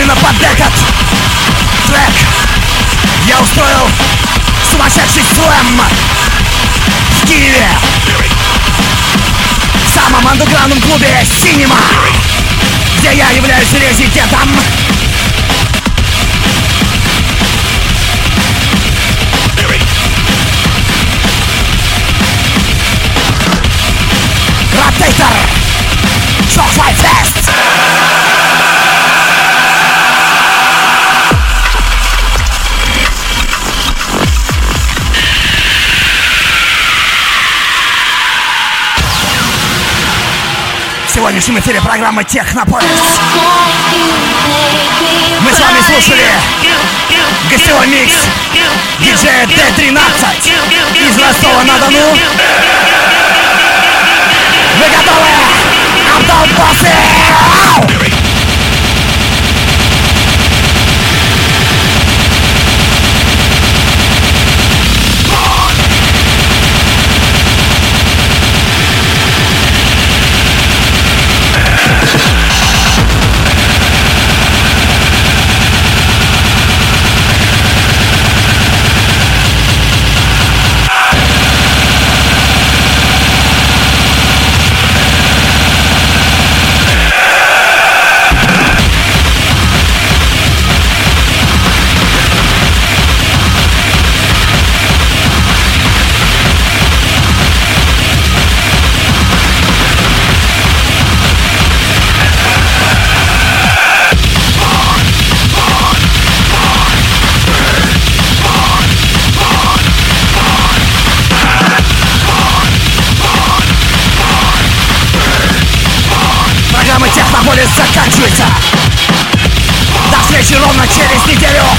именно под этот трек я устроил сумасшедший слэм в Киеве, в самом андеграундном клубе «Синема», где я являюсь резидентом. Rotator Shockfly Fest. В сегодняшнем эфире программы Технополис мы с вами слушали гостевой микс диджея D13 из Ростова-на-Дону. Вы готовы? Антон Басов! Технополис заканчивается. До встречи ровно через неделю.